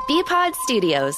Bpod Studios.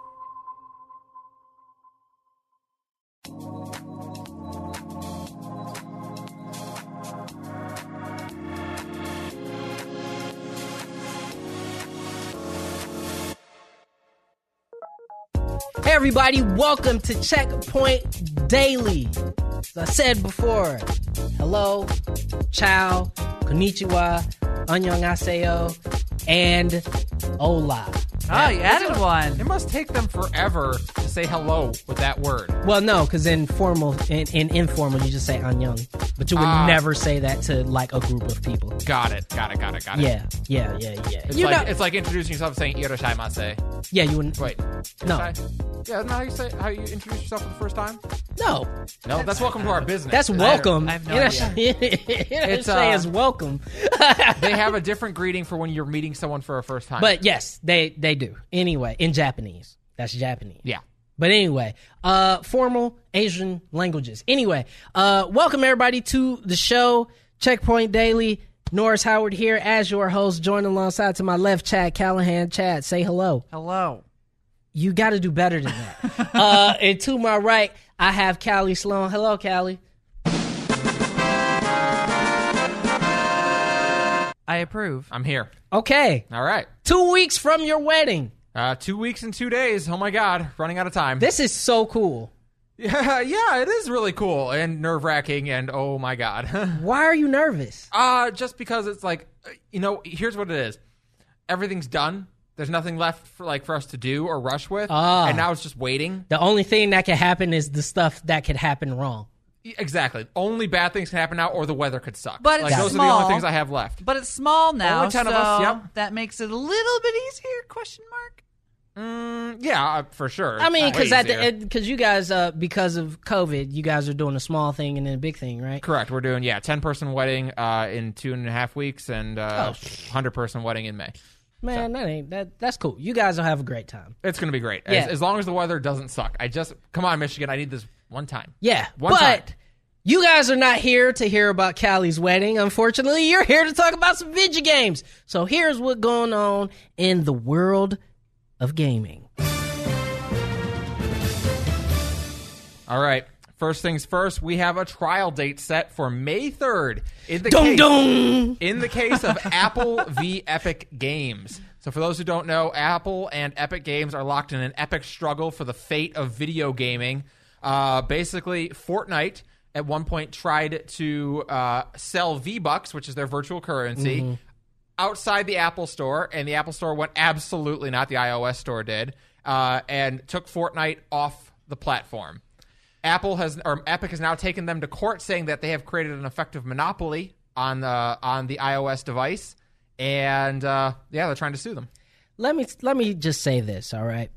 Hey everybody, welcome to Checkpoint Daily. As I said before, hello, ciao, konnichiwa, annyeonghaseyo, and hola. Oh, you added one. It must take them forever to say hello with that word. Well, no, because in informal, you just say annyeong. But you would never say that to, like, a group of people. Got it. Yeah. It's like introducing yourself and saying irashaimase. Yeah, you wouldn't. Wait. No. Yeah, isn't that how you introduce yourself for the first time? No. No, that's welcome to our business. That's welcome. I have no idea. It's welcome. They have a different greeting for when you're meeting someone for a first time. But yes, they do. Anyway, in Japanese. That's Japanese. Yeah. But anyway, formal Asian languages. Anyway, welcome everybody to the show, Checkpoint Daily. Norris Howard here as your host, joined alongside to my left, Chad Callahan. Chad, say hello. Hello. You got to do better than that. And to my right, I have Callie Sloan. Hello, Callie. I approve. I'm here. Okay. All right. 2 weeks from your wedding. 2 weeks and 2 days. Oh my God. Running out of time. This is so cool. Yeah, it is really cool and nerve-wracking and oh my God. Why are you nervous? Just because it's like, here's what it is. Everything's done. There's nothing left for us to do or rush with. And now it's just waiting. The only thing that can happen is the stuff that could happen wrong. Exactly. Only bad things can happen now, or the weather could suck. But it's those small. are the only things I have left. But it's small now, Only 10 of us, yep. That makes it a little bit easier, question mark? Yeah, for sure. I mean, because because you guys, because of COVID, you guys are doing a small thing and then a big thing, right? Correct. We're doing 10-person wedding in 2.5 weeks and 100-person wedding in May. Man, that's cool. You guys will have a great time. It's going to be great. Yeah. As long as the weather doesn't suck. Come on, Michigan, I need this one time. Yeah, One time. You guys are not here to hear about Callie's wedding. Unfortunately, you're here to talk about some video games. So here's what's going on in the world of gaming. All right. First things first, we have a trial date set for May 3rd. In the case of Apple v. Epic Games. So for those who don't know, Apple and Epic Games are locked in an epic struggle for the fate of video gaming. Basically, Fortnite at one point tried to sell V-Bucks, which is their virtual currency, outside the Apple Store, and the Apple Store went absolutely not. The iOS Store did, and took Fortnite off the platform. Epic has now taken them to court, saying that they have created an effective monopoly on the iOS device, and they're trying to sue them. Let me just say this, all right?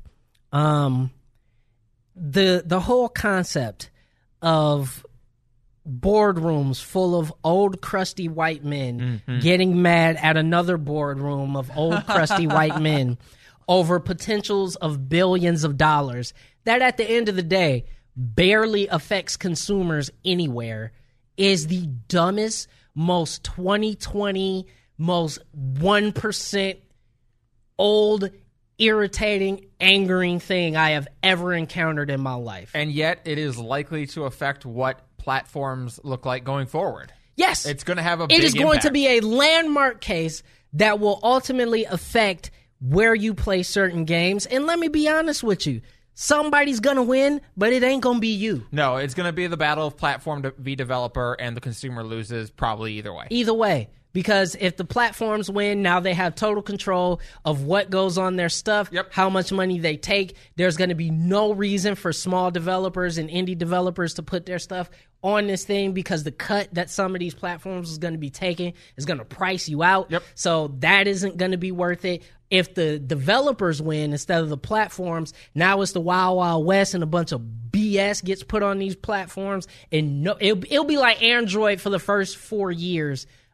The whole concept of boardrooms full of old crusty white men getting mad at another boardroom of old crusty white men over potentials of billions of dollars that at the end of the day barely affects consumers anywhere is the dumbest, most 2020, most 1% old, irritating, angering thing I have ever encountered in my life. And yet it is likely to affect what platforms look like going forward. Yes. It's going to have a big It is going impact. to be a landmark case that will ultimately affect where you play certain games. And let me be honest with you. Somebody's going to win, but it ain't going to be you. No, it's going to be the battle of platform v. developer, and the consumer loses probably either way. Either way. Because if the platforms win, now they have total control of what goes on their stuff, how much money they take. There's going to be no reason for small developers and indie developers to put their stuff on this thing because the cut that some of these platforms is going to be taking is going to price you out. So that isn't going to be worth it. If the developers win instead of the platforms, now it's the Wild Wild West and a bunch of BS gets put on these platforms. And it'll be like Android for the first 4 years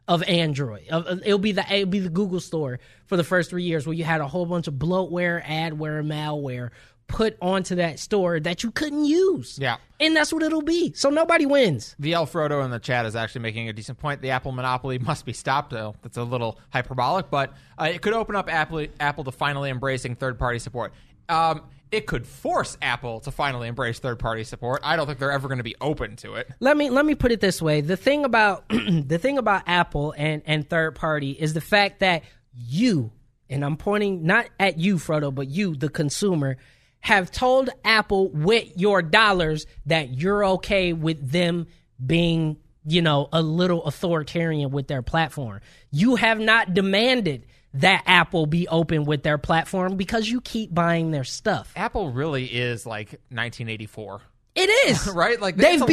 of Android. It'll be the Google Store for the first 3 years, where you had a whole bunch of bloatware, adware, malware put onto that store that you couldn't use. Yeah. And that's what it'll be. So nobody wins. VL Frodo in the chat is actually making a decent point. The Apple monopoly must be stopped. That's a little hyperbolic, but it could open up Apple to finally embracing third-party support. It could force Apple to finally embrace third-party support. I don't think they're ever going to be open to it. Let me put it this way. The thing about Apple and third-party is the fact that you, and I'm pointing not at you, Frodo, but you, the consumer, have told Apple with your dollars that you're okay with them being, a little authoritarian with their platform. You have not demanded that Apple be open with their platform because you keep buying their stuff. Apple really is like 1984. It is. Right? Like they've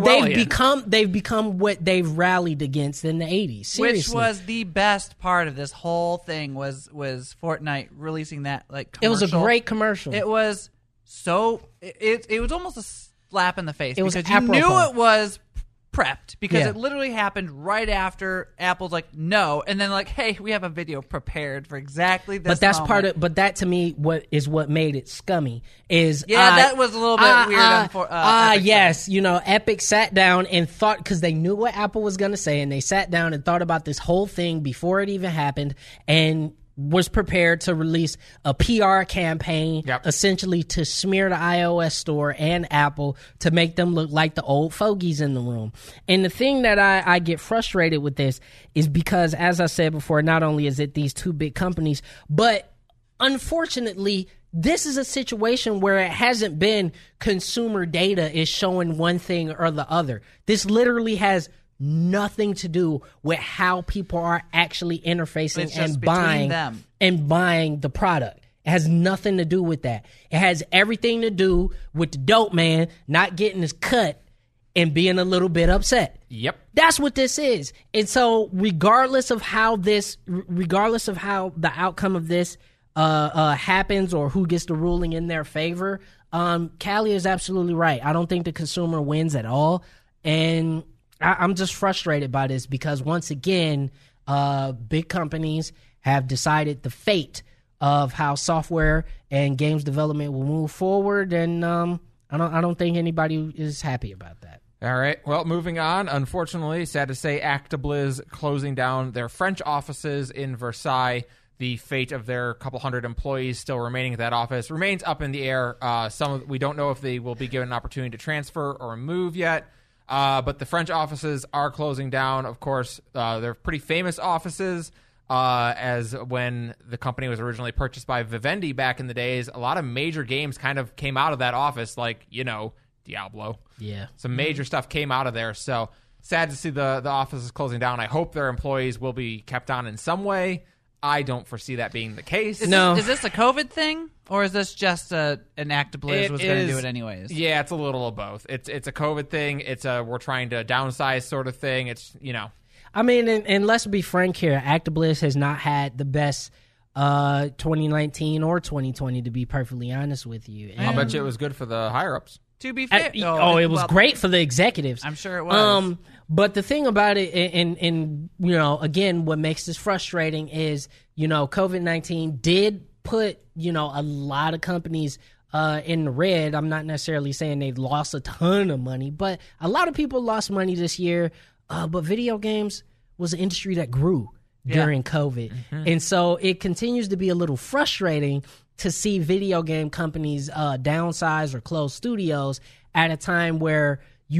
become what they've rallied against in the 80s. Seriously. Which was the best part of this whole thing was Fortnite releasing that commercial. It was a great commercial. It was so it was almost a slap in the face because you knew it was prepped because it literally happened right after Apple's like no, and then hey, we have a video prepared for exactly this. But that's moment. but that to me what made it scummy is that was a little bit weird. Yes, Epic sat down and thought, because they knew what Apple was going to say, and they sat down and thought about this whole thing before it even happened, and was prepared to release a PR campaign, essentially to smear the iOS store and Apple to make them look like the old fogies in the room. And the thing that I get frustrated with this is because, as I said before, not only is it these two big companies, but unfortunately, this is a situation where it hasn't been consumer data is showing one thing or the other. This literally has nothing to do with how people are actually interfacing and buying the product. It has nothing to do with that. It has everything to do with the dope man not getting his cut and being a little bit upset. Yep. That's what this is. And so regardless of how the outcome of this happens or who gets the ruling in their favor, Callie is absolutely right. I don't think the consumer wins at all. And I'm just frustrated by this because, once again, big companies have decided the fate of how software and games development will move forward, and I don't think anybody is happy about that. All right. Well, moving on. Unfortunately, sad to say, Actibliz closing down their French offices in Versailles. The fate of their couple hundred employees still remaining at that office remains up in the air. We don't know if they will be given an opportunity to transfer or move yet. But the French offices are closing down. Of course, they're pretty famous offices, as when the company was originally purchased by Vivendi back in the days, a lot of major games kind of came out of that office, like, Diablo. Yeah. Some major stuff came out of there. So sad to see the offices closing down. I hope their employees will be kept on in some way. I don't foresee that being the case. Is this a COVID thing, or is this just an Actibliz was going to do it anyways? Yeah, it's a little of both. It's a COVID thing. It's a we're trying to downsize sort of thing. It's I mean, and let's be frank here. Actibliz has not had the best 2019 or 2020, to be perfectly honest with you. I'll bet you it was good for the higher ups. To be fair, it was great for the executives. I'm sure it was. But the thing about it, and again, what makes this frustrating is, COVID-19 did put, a lot of companies in the red. I'm not necessarily saying they lost a ton of money, but a lot of people lost money this year. But video games was an industry that grew during COVID. Mm-hmm. And so it continues to be a little frustrating to see video game companies downsize or close studios at a time where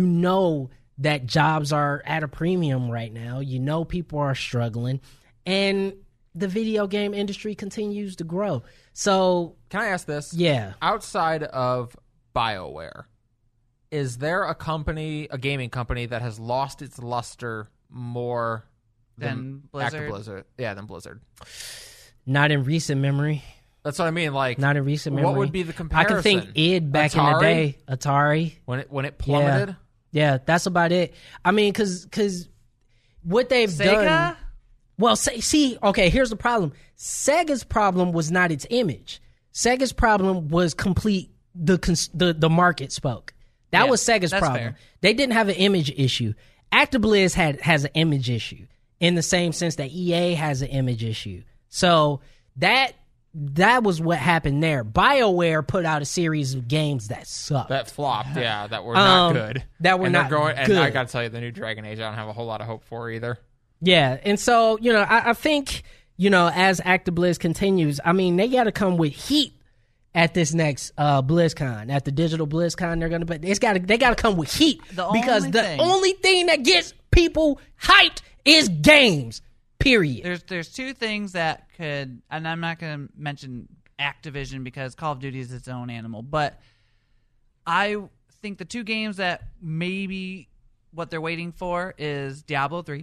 that jobs are at a premium right now. People are struggling, and the video game industry continues to grow. So can I ask this? Yeah. Outside of BioWare, is there a gaming company that has lost its luster more than Blizzard? Yeah, than Blizzard. Not in recent memory. That's what I mean. Like, not in recent memory. What would be the comparison? I can think id back in the day. Atari. When it plummeted? Yeah, that's about it. I mean, because what they've done. Well, okay, here's the problem. Sega's problem was not its image. Sega's problem was complete. The market spoke. That was Sega's problem. Fair. They didn't have an image issue. Actibliz has an image issue. in the same sense that EA has an image issue. So that was what happened there. BioWare put out a series of games that sucked. That flopped, yeah, that were not good. That were and not good. And I got to tell you, the new Dragon Age, I don't have a whole lot of hope for either. Yeah, and so, I think, as ActiBliz continues, I mean, they got to come with heat at this next BlizzCon, at the digital BlizzCon. They got to come with heat because the only thing that gets people hyped is games. Period. There's two things that could, and I'm not going to mention Activision because Call of Duty is its own animal, but I think the two games that maybe what they're waiting for is Diablo 3.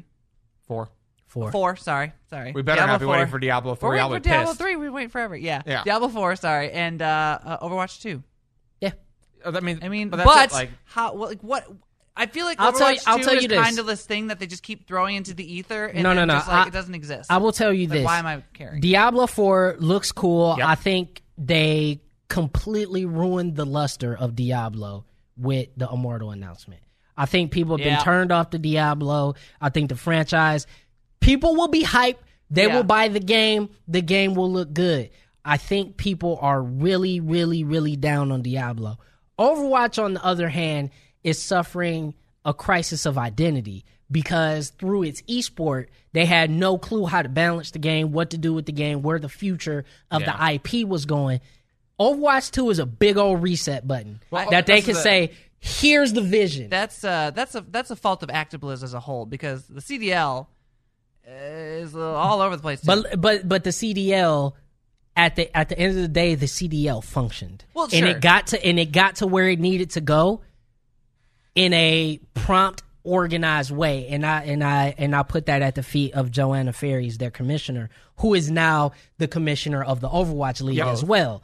4. Sorry. We better not be waiting for Diablo 4. We're waiting for Diablo 3. We wait forever. Yeah. Diablo 4. Sorry, and Overwatch 2. Yeah. But like, how? What? I feel like I'll Overwatch 2 tell you is this. kind of this thing that they just keep throwing into the ether. And No. it doesn't exist. I will tell you this. Why am I caring? Diablo 4 looks cool. Yep. I think they completely ruined the luster of Diablo with the Immortal announcement. I think people have been turned off to Diablo. I think the franchise, people will be hyped. They will buy the game. The game will look good. I think people are really, really, really down on Diablo. Overwatch, on the other hand, is suffering a crisis of identity because through its esport, they had no clue how to balance the game, what to do with the game, where the future of the IP was going. Overwatch 2 is a big old reset button that they can say, here's the vision. That's a fault of ActiBliz as a whole because the CDL is all over the place too. But the CDL at the end of the day, the CDL functioned. Well, sure. And it got to where it needed to go in a prompt, organized way. And I put that at the feet of Joanna Ferries, their commissioner, who is now the commissioner of the Overwatch League as well.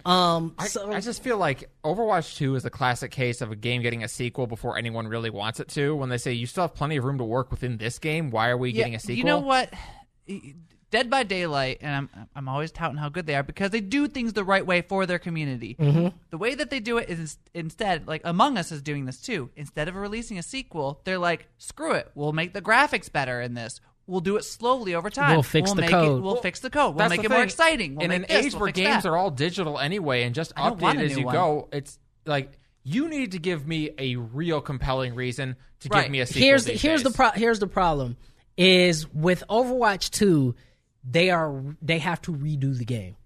I just feel like Overwatch 2 is a classic case of a game getting a sequel before anyone really wants it to. When they say, you still have plenty of room to work within this game, why are we getting a sequel? You know what? Dead by Daylight, and I'm always touting how good they are because they do things the right way for their community. Mm-hmm. The way that they do it is instead, like Among Us is doing this too. Instead of releasing a sequel, they're like, screw it. We'll make the graphics better in this. We'll do it slowly over time. We'll fix the code. We'll fix the code. We'll make it more exciting. In an age where games are all digital anyway and just updated as you go, it's like you need to give me a real compelling reason to give me a sequel. Here's the problem is with Overwatch 2, they have to redo the game.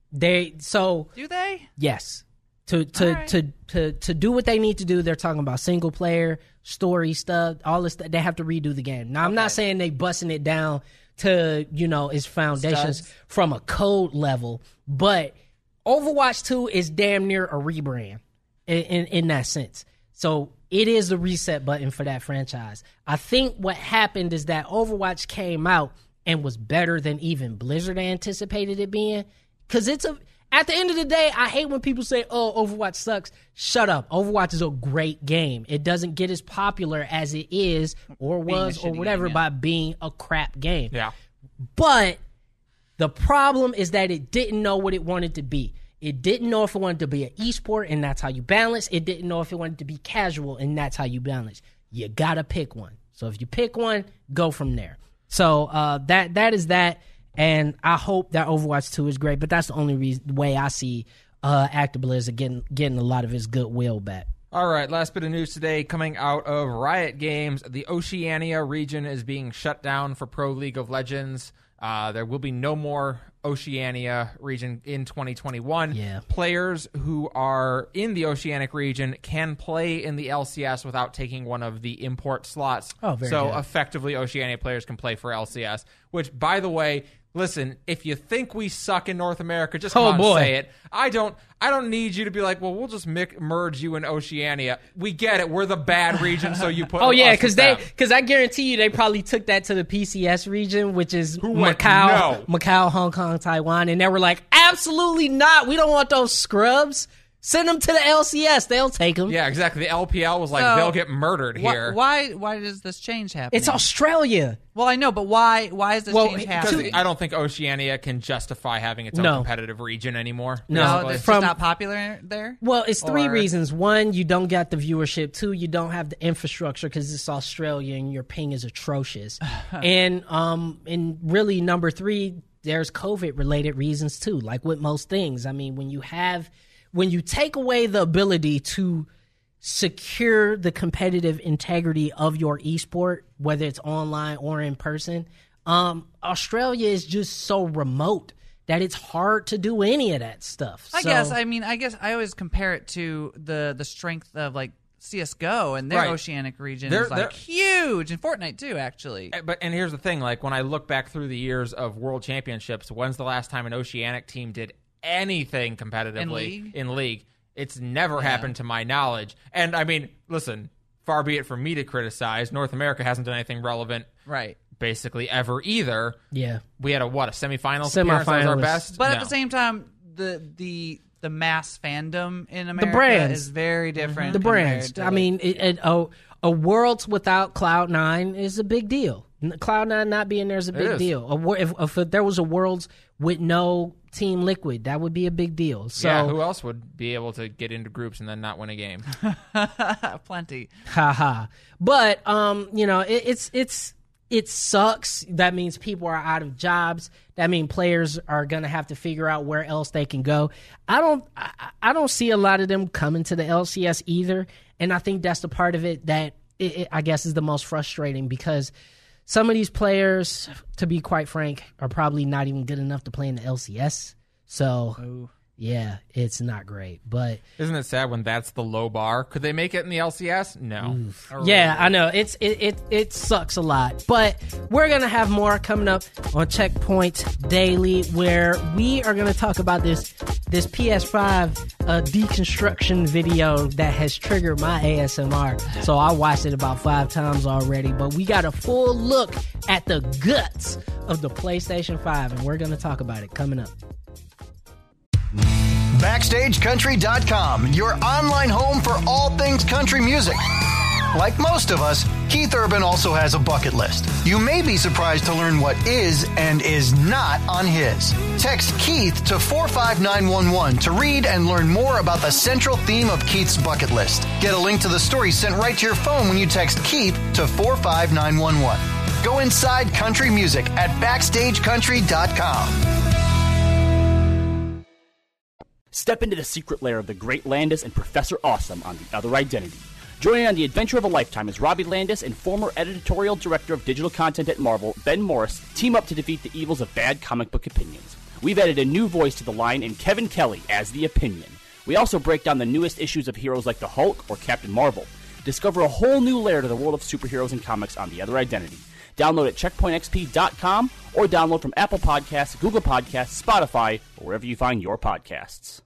Do they? Yes. To do what they need to do, they're talking about single player, story stuff, all this stuff. They have to redo the game. Now, I'm not saying they busting it down to, its foundations from a code level, but Overwatch 2 is damn near a rebrand in that sense. So it is the reset button for that franchise. I think what happened is that Overwatch came out and was better than even Blizzard anticipated it being. Because at the end of the day, I hate when people say, oh, Overwatch sucks. Shut up. Overwatch is a great game. It doesn't get as popular as it is or was or whatever by being a crap game. Yeah. But the problem is that it didn't know what it wanted to be. It didn't know if it wanted to be an esport, and that's how you balance. It didn't know if it wanted to be casual, and that's how you balance. You got to pick one. So if you pick one, go from there. So that is that. And I hope that Overwatch 2 is great, but that's the only way I see ActiBliz getting a lot of his goodwill back. All right, last bit of news today coming out of Riot Games. The Oceania region is being shut down for Pro League of Legends. There will be no more Oceania region in 2021. Yeah. Players who are in the Oceanic region can play in the LCS without taking one of the import slots. Oh, very so good. effectively, Oceania players can play for LCS, which, by the way, listen, if you think we suck in North America, just come on and say it. I don't need you to be like, well, we'll just merge you in Oceania. We get it. We're the bad region, so you put because I guarantee you they probably took that to the PCS region, which is Macau, Hong Kong, Taiwan, and they were like, absolutely not. We don't want those scrubs. Send them to the LCS. They'll take them. Yeah, exactly. The LPL was like, So, they'll get murdered here. Why does this change happen? It's Australia. Well, I know, but why is this change Because happening? I don't think Oceania can justify having its own competitive region anymore. No, it's from- just not popular there? Well, it's three Or- reasons. One, you don't get the viewership. Two, you don't have the infrastructure because it's Australia and your ping is atrocious. And really, number three, there's COVID-related reasons too. Like with most things, I mean, when you take away the ability to secure the competitive integrity of your esport, whether it's online or in person, Australia is just so remote that it's hard to do any of that stuff. I guess I always compare it to the strength of like CS:GO and their oceanic region is like huge, and Fortnite too, actually. And here's the thing: like when I look back through the years of World Championships, when's the last time an oceanic team did anything competitively in League? It's never happened to my knowledge. And I mean, listen, far be it from me to criticize. North America hasn't done anything relevant, basically ever either. Yeah, we had a semifinals appearance. That was our best. But at the same time, the mass fandom in America brands is very different. The brands. I mean, a world without Cloud9 is a big deal. Cloud9 not being there is a big deal. If there was a Worlds with no Team Liquid, that would be a big deal. So yeah, who else would be able to get into groups and then not win a game? Plenty. Haha. But it sucks. That means people are out of jobs. That means players are gonna have to figure out where else they can go. I don't see a lot of them coming to the LCS either, and I think that's the part of it that I guess is the most frustrating, because some of these players, to be quite frank, are probably not even good enough to play in the LCS. So, yeah, it's not great. But isn't it sad when that's the low bar? Could they make it in the LCS? No. Yeah, I know. It sucks a lot. But we're going to have more coming up on Checkpoint Daily, where we are going to talk about this PS5 deconstruction video that has triggered my ASMR. So I watched it about 5 times already. But we got a full look at the guts of the PlayStation 5, and we're going to talk about it coming up. BackstageCountry.com, your online home for all things country music. Like most of us, Keith Urban also has a bucket list. You may be surprised to learn what is and is not on his. Text Keith to 45911 to read and learn more about the central theme of Keith's bucket list. Get a link to the story sent right to your phone when you text Keith to 45911. Go inside country music at BackstageCountry.com. Step into the secret lair of the great Landis and Professor Awesome on The Other Identity. Joining on the adventure of a lifetime as Robbie Landis and former editorial director of digital content at Marvel, Ben Morris, team up to defeat the evils of bad comic book opinions. We've added a new voice to the line in Kevin Kelly as The Opinion. We also break down the newest issues of heroes like the Hulk or Captain Marvel. Discover a whole new layer to the world of superheroes and comics on The Other Identity. Download at checkpointxp.com or download from Apple Podcasts, Google Podcasts, Spotify, or wherever you find your podcasts.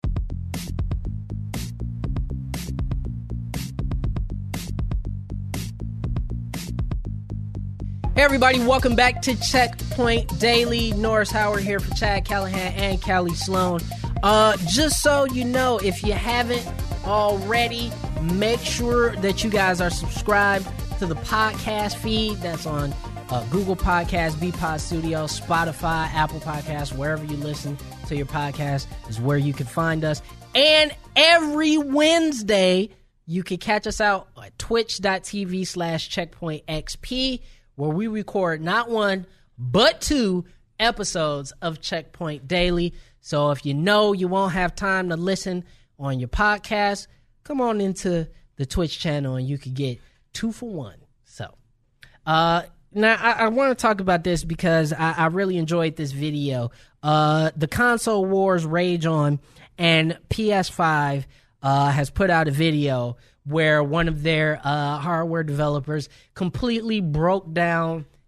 Hey everybody, welcome back to Checkpoint Daily. Norris Howard here for Chad Callahan and Callie Sloan. Just so you know, if you haven't already, make sure that you guys are subscribed to the podcast feed that's on Google Podcasts, BPod Studio, Spotify, Apple Podcasts, wherever you listen to your podcast is where you can find us. And every Wednesday, you can catch us out at twitch.tv/checkpointxp, where we record not 1, but 2 episodes of Checkpoint Daily. So if you know you won't have time to listen on your podcast, come on into the Twitch channel and you could get 2 for 1. So, now I want to talk about this because I really enjoyed this video. The console wars rage on, and PS5 has put out a video where one of their hardware developers completely broke down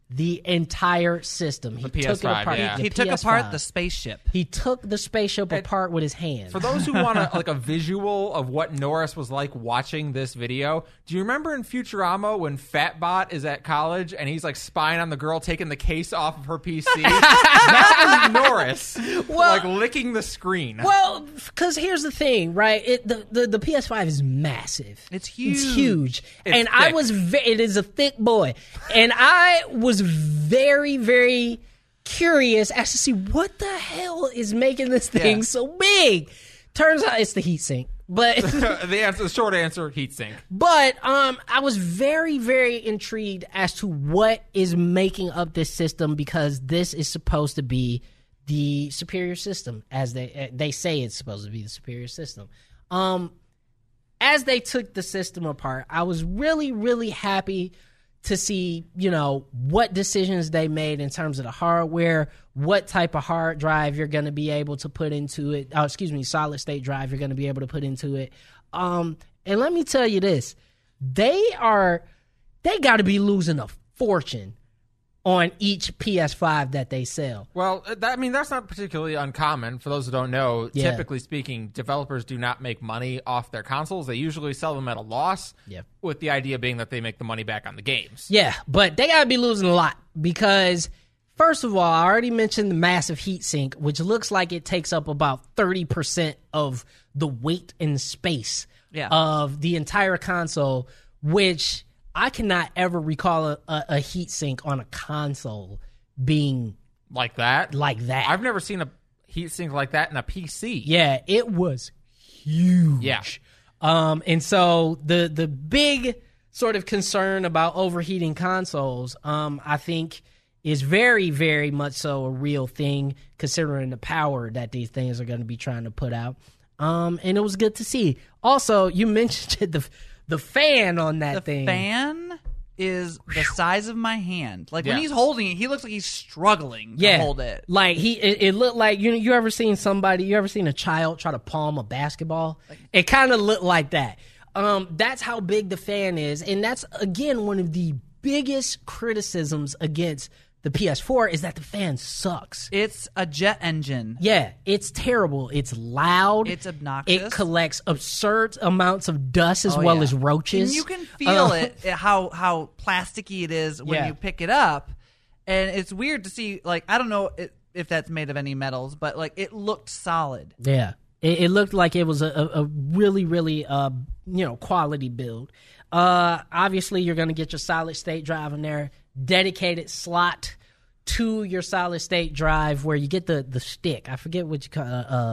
the entire system. He took it PS5, apart. yeah. The He took PS5. apart the spaceship. He took the spaceship apart with his hands. For those who want a visual of what Norris was like watching this video, do you remember in Futurama when Fatbot is at college and he's like spying on the girl taking the case off of her PC? That was Norris, like licking the screen. Well, because here's the thing, right? The PS5 is massive. It's huge. It's huge. And thick. I was, it is a thick boy. And I was very, very curious as to see what the hell is making this thing so big. Turns out it's the heatsink. But The short answer, heatsink. But I was very, very intrigued as to what is making up this system, because this is supposed to be the superior system, as they say it's supposed to be the superior system. As they took the system apart, I was really, really happy to see, what decisions they made in terms of the hardware, what type of hard drive you're going to be able to put into it. Solid state drive you're going to be able to put into it. And let me tell you this, they got to be losing a fortune on each PS5 that they sell. Well, that's not particularly uncommon. For those who don't know, Yeah. typically speaking, developers do not make money off their consoles. They usually sell them at a loss, with the idea being that they make the money back on the games. Yeah, but they got to be losing a lot because, first of all, I already mentioned the massive heatsink, which looks like it takes up about 30% of the weight and space of the entire console, which I cannot ever recall a heatsink on a console being Like that? like that. I've never seen a heatsink like that in a PC. Yeah, it was huge. Yeah. And so the big sort of concern about overheating consoles, I think, is very, very much so a real thing, considering the power that these things are going to be trying to put out. And it was good to see. Also, you mentioned the fan on that thing. The fan is the size of my hand. Like, when Yeah. he's holding it, he looks like he's struggling to hold it. Like it looked like you ever seen a child try to palm a basketball? It kind of looked like that. That's how big the fan is, and that's again one of the biggest criticisms against the PS4 is that the fan sucks. It's a jet engine. Yeah, it's terrible. It's loud. It's obnoxious. It collects absurd amounts of dust as well as roaches. And you can feel how plasticky it is when you pick it up. And it's weird to see, like, I don't know if that's made of any metals, but, like, it looked solid. Yeah, it looked like it was a really, really, quality build. Obviously, you're going to get your solid state drive in there, dedicated slot to your solid state drive where you get the stick. I forget what you call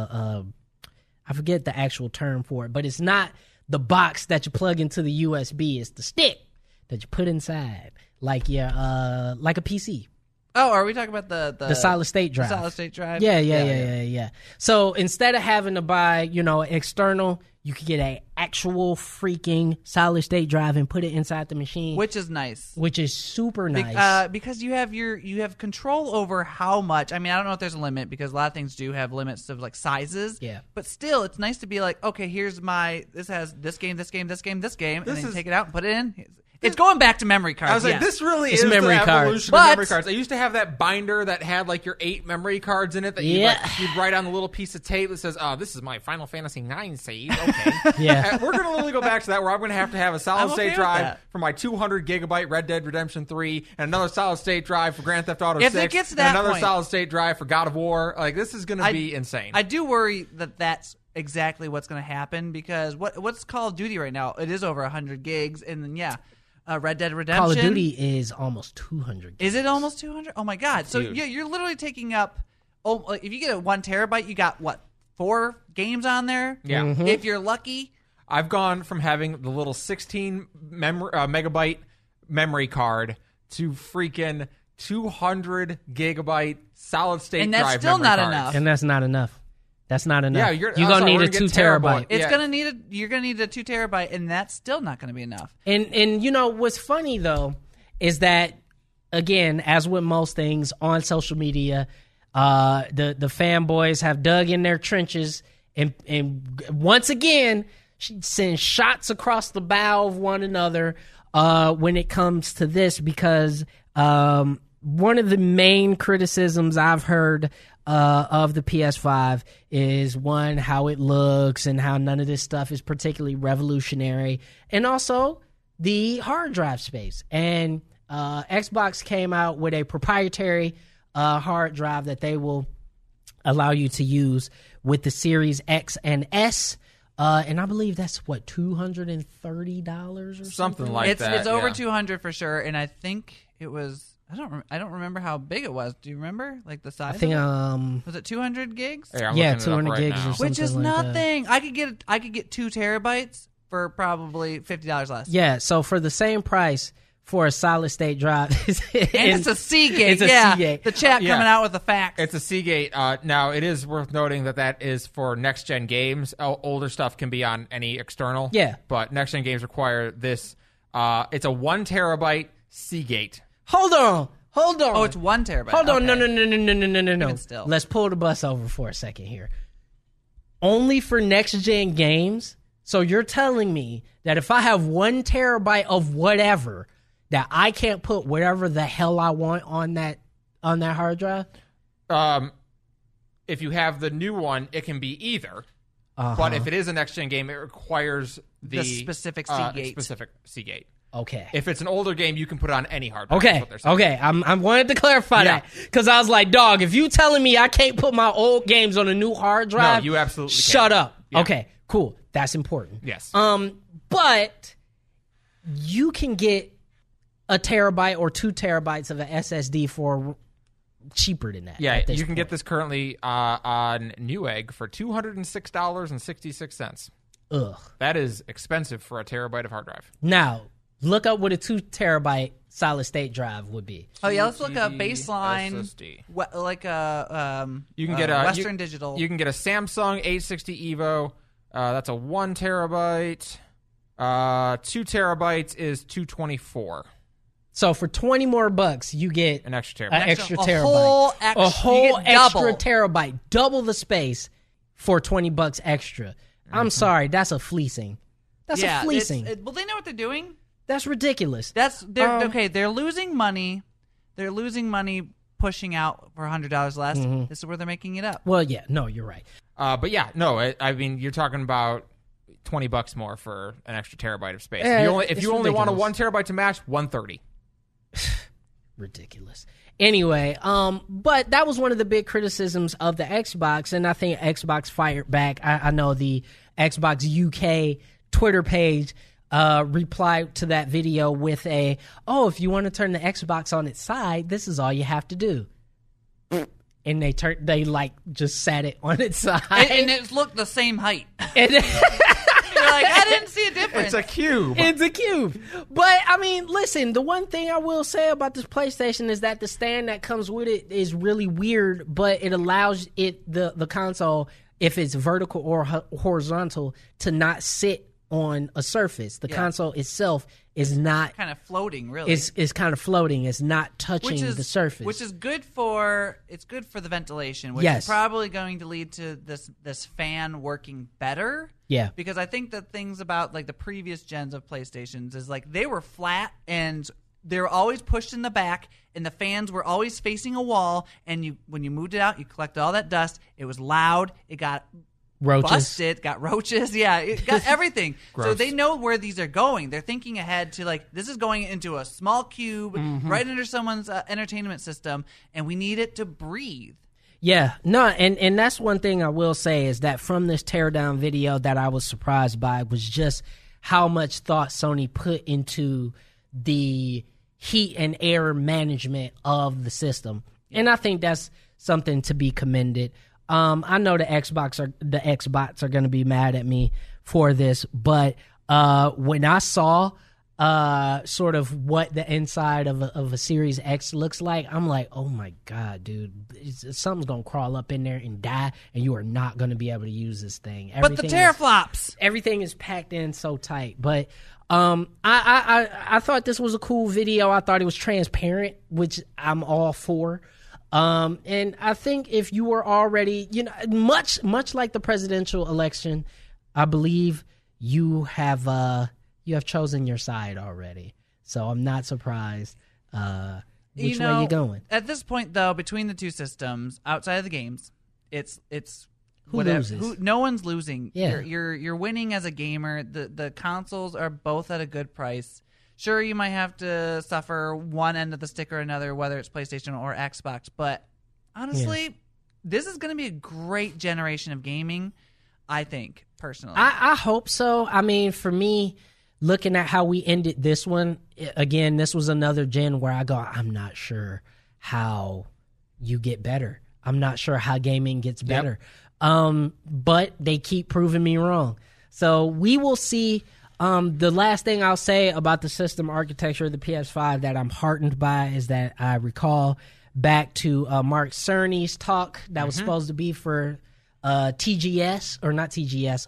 I forget the actual term for it, but it's not the box that you plug into the USB. It's the stick that you put inside, like a PC. Oh, are we talking about the solid state drive? The solid state drive? Yeah. So instead of having to buy, external, you could get an actual freaking solid state drive and put it inside the machine, Which is nice. which is super nice. Because you have control over how much. I mean, I don't know if there's a limit, because a lot of things do have limits of, like, sizes. Yeah. But still, it's nice to be like, okay, here's this has this game, and then take it out and put it in. It's going back to memory cards. I was like, this really It's is memory the cards. evolution But- of memory cards. I used to have that binder that had like your 8 memory cards in it that you'd write on the little piece of tape that says, "Oh, this is my Final Fantasy IX save." Okay, Yeah. We're gonna literally go back to that, where I'm gonna have a solid I'm okay state with drive that. for my 200 gigabyte Red Dead Redemption 3, and another solid state drive for Grand Theft Auto If 6, it gets to and that another point- solid state drive for God of War. Like, this is gonna be insane. I do worry that that's exactly what's going to happen, because what's Call of Duty right now? It is over 100 gigs, and then Red Dead Redemption. Call of Duty is almost 200 gigs. Is it almost 200? Oh my god! So Huge. you're literally taking up. If you get a 1 terabyte, you got what, 4 games on there? Yeah. Mhm. If you're lucky. I've gone from having the little 16 megabyte memory card to freaking 200 gigabyte solid state And that's drive still memory not cards. enough. And that's not enough. That's not enough. Yeah, you're I'm gonna sorry, need we're a gonna 2 get terrible. terabyte. It's Yeah. you're gonna need a 2 terabyte, and that's still not gonna be enough. And what's funny though is that, again, as with most things on social media, the fanboys have dug in their trenches and once again send shots across the bow of one another when it comes to this, because One of the main criticisms I've heard of the PS5 is, one, how it looks and how none of this stuff is particularly revolutionary, and also the hard drive space. And Xbox came out with a proprietary hard drive that they will allow you to use with the Series X and S. And I believe that's what, $230 or something like that. It's over 200 for sure, and I think it was. I don't remember how big it was. Do you remember, like, the size? I think was it 200 gigs? Yeah, 200 gigs or something, which is like nothing. I could get 2 terabytes for probably $50 less. Yeah, so for the same price for a solid state drive, and it's a Seagate. It's a Seagate. The chat coming out with the facts. It's a Seagate. Now, it is worth noting that is for next gen games. Older stuff can be on any external. Yeah, but next gen games require this. It's a 1 terabyte Seagate. Hold on. Oh, it's 1 terabyte. Hold on. Okay. No. Even still. Let's pull the bus over for a second here. Only for next-gen games? So you're telling me that if I have 1 terabyte of whatever, that I can't put whatever the hell I want on that hard drive? If you have the new one, it can be either. But if it is a next-gen game, it requires the specific Seagate. Okay. If it's an older game, you can put it on any hard drive. Okay. I wanted to clarify that because I was like, dog, if you telling me I can't put my old games on a new hard drive, no, you absolutely shut can. up. Yeah. Okay, cool. That's important. Yes. But you can get a terabyte or 2 terabytes of an SSD for cheaper than that. Yeah, you can get this currently on Newegg for $206.66. Ugh. That is expensive for a terabyte of hard drive. Now, look up what a 2 terabyte solid state drive would be. Oh yeah, let's look up baseline SSD. Like a you can get a Western Digital. You can get a Samsung 860 Evo. That's a 1 terabyte. 2 terabytes is $224. So for $20 more, you get an extra terabyte. An extra a terabyte. A whole extra terabyte, double the space for $20 extra. I'm sorry, that's a fleasing. That's a fleasing. Well, they know what they're doing. That's ridiculous. Okay. They're losing money. They're losing money pushing out for $100 less. Mm-hmm. This is where they're making it up. Well, yeah, no, you're right. But yeah, no, I mean, you're talking about $20 more for an extra terabyte of space. If you only want a 1 terabyte to match, $130. Ridiculous. Anyway, but that was one of the big criticisms of the Xbox, and I think Xbox fired back. I know the Xbox UK Twitter page replied to that video with if you want to turn the Xbox on its side, this is all you have to do. And they just sat it on its side. And it looked the same height. You're like, I didn't see a difference. It's a cube. But, I mean, listen, the one thing I will say about this PlayStation is that the stand that comes with it is really weird, but it allows the console, if it's vertical or horizontal, to not sit on a surface. The console itself is not kind of floating, really. It's kind of floating. It's not touching the surface, which is good for the ventilation, which is probably going to lead to this fan working better. Yeah, because I think the things about like the previous gens of PlayStations is like they were flat and they were always pushed in the back, and the fans were always facing a wall. And when you moved it out, you collected all that dust. It was loud. It got roaches. Busted, got roaches. Yeah, it got everything. So they know where these are going. They're thinking ahead to like, this is going into a small cube right under someone's entertainment system, and we need it to breathe. Yeah, no, and that's one thing I will say is that from this teardown video that I was surprised by was just how much thought Sony put into the heat and air management of the system. Yeah. And I think that's something to be commended. I know the Xbots are going to be mad at me for this, but when I saw sort of what the inside of a Series X looks like, I'm like, oh my God, dude, something's going to crawl up in there and die, and you are not going to be able to use this thing. But the teraflops! Everything is packed in so tight. But I thought this was a cool video. I thought it was transparent, which I'm all for. And I think if you were already, much like the presidential election, I believe you have chosen your side already. So I'm not surprised which way you going. At this point, though, between the two systems, outside of the games, it's Who loses? No one's losing. Yeah. You're winning as a gamer. The consoles are both at a good price. Sure, you might have to suffer one end of the stick or another, whether it's PlayStation or Xbox. But honestly, this is going to be a great generation of gaming, I think, personally. I hope so. I mean, for me, looking at how we ended this one, again, this was another gen where I go, I'm not sure how you get better. I'm not sure how gaming gets better. But they keep proving me wrong. So we will see. The last thing I'll say about the system architecture of the PS5 that I'm heartened by is that I recall back to Mark Cerny's talk that was supposed to be for TGS, or not TGS,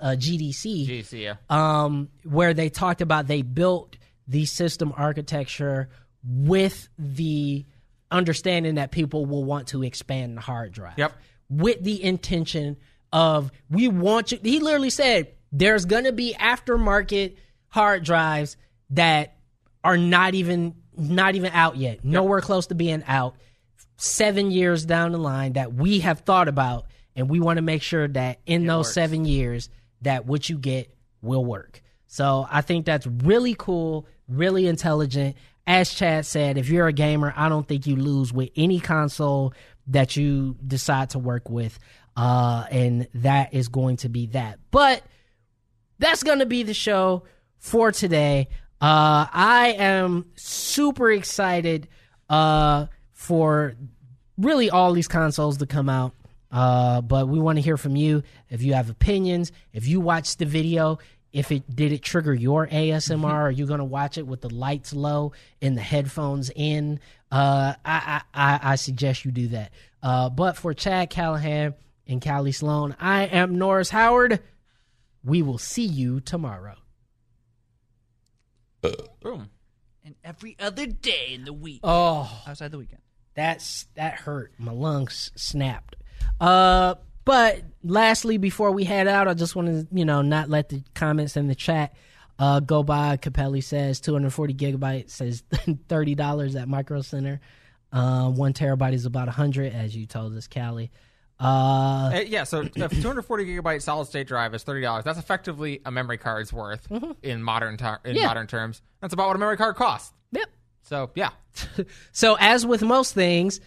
GDC, where they talked about they built the system architecture with the understanding that people will want to expand the hard drive. Yep. With the intention of, we want you, he literally said, there's going to be aftermarket hard drives that are not even out yet, nowhere close to being out, 7 years down the line, that we have thought about, and we want to make sure that in those 7 years that what you get will work. So I think that's really cool, really intelligent. As Chad said, if you're a gamer, I don't think you lose with any console that you decide to work with, and that is going to be that. But that's going to be the show for today. I am super excited for really all these consoles to come out, but we want to hear from you. If you have opinions, if you watched the video, did it trigger your ASMR? Are you going to watch it with the lights low and the headphones in? I suggest you do that. But for Chad Callahan and Callie Sloan, I am Norris Howard. We will see you tomorrow. Boom. And every other day in the week. Oh, outside the weekend. That hurt. My lungs snapped. But lastly, before we head out, I just want to, not let the comments in the chat go by. Capelli says 240 gigabytes, says $30 at Micro Center. 1 terabyte is about $100, as you told us, Callie. So a 240 gigabyte solid state drive is $30. That's effectively a memory card's worth in modern terms. That's about what a memory card costs. Yep. So yeah. So as with most things,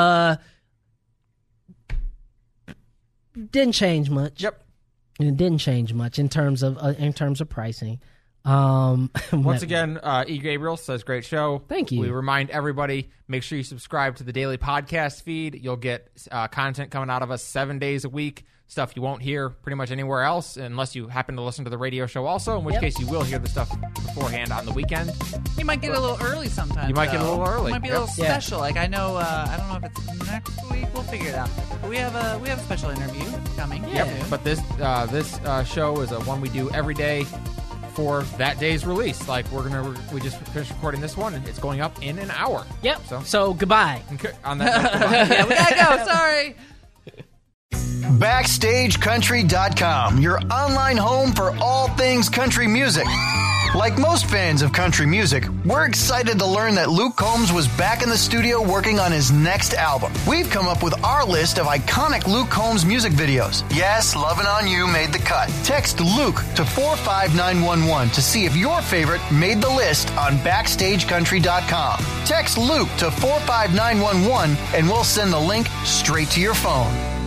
didn't change much. Yep. It didn't change much in terms of pricing. Once again, E. Gabriel says, great show. Thank you. We remind everybody, make sure you subscribe to the daily podcast feed. You'll get content coming out of us 7 days a week, stuff you won't hear pretty much anywhere else unless you happen to listen to the radio show also, in which case you will hear the stuff beforehand on the weekend. You might get a little early sometimes. You might get a little early. It might be a little special. Like, I know, I don't know if it's next week. We'll figure it out. But we have a special interview coming. Yep. But this show is a one we do every day for that day's release. Like, we just finished recording this one, and it's going up in an hour. Yep. So goodbye. Okay, on that note, goodbye. Yeah, we gotta go. Sorry. BackstageCountry.com, your online home for all things country music. Like most fans of country music, we're excited to learn that Luke Combs was back in the studio working on his next album. We've come up with our list of iconic Luke Combs music videos. Yes, Lovin' On You made the cut. Text Luke to 45911 to see if your favorite made the list on BackstageCountry.com. Text Luke to 45911 and we'll send the link straight to your phone.